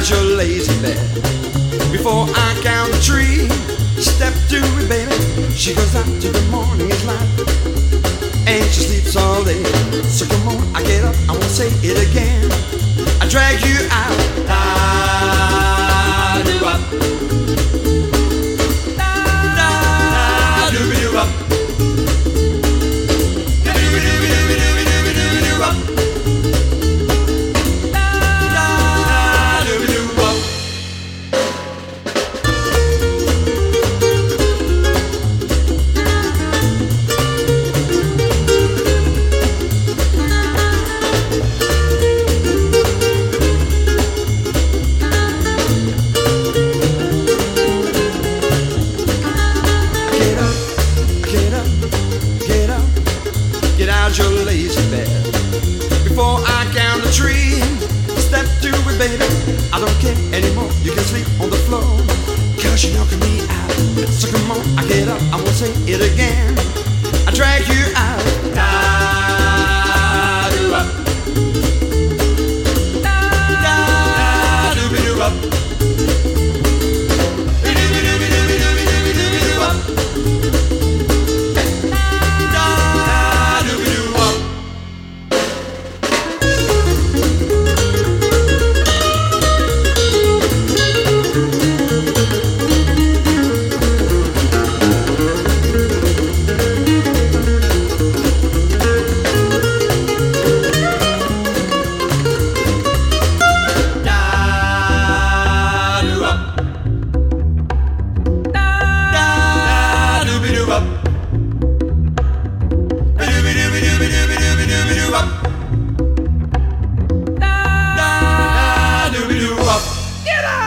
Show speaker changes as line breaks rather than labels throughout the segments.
your lazy bed. Before I count the tree, step to it, baby. She goes out to the morning light, and she sleeps all day. So come on, I get up, I won't say it again. I drag you out. Da-do-up. Da-do-be-do-up. Da-do-be-do-be-do-be-do-be-do-be-do-up. Da-do-be-do-up. Get out your lazy bed. Before I count the tree, step to it, baby. I don't care anymore, you can sleep on the floor, 'cause you're knocking me out. So come on, I get up, I won't say it again. I drag you out. Da-do-up. Da-do-be-do-up. Be-do-be-do-be-do-be-do-be-do-be-do-up. Get out!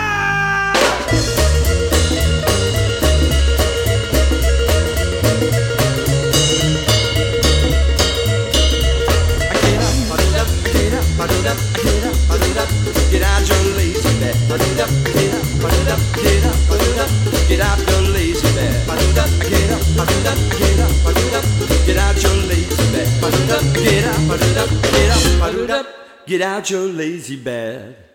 Get out your lazy bed. Get out your lazy bed. Get out your lazy bed. Get out your lazy bed.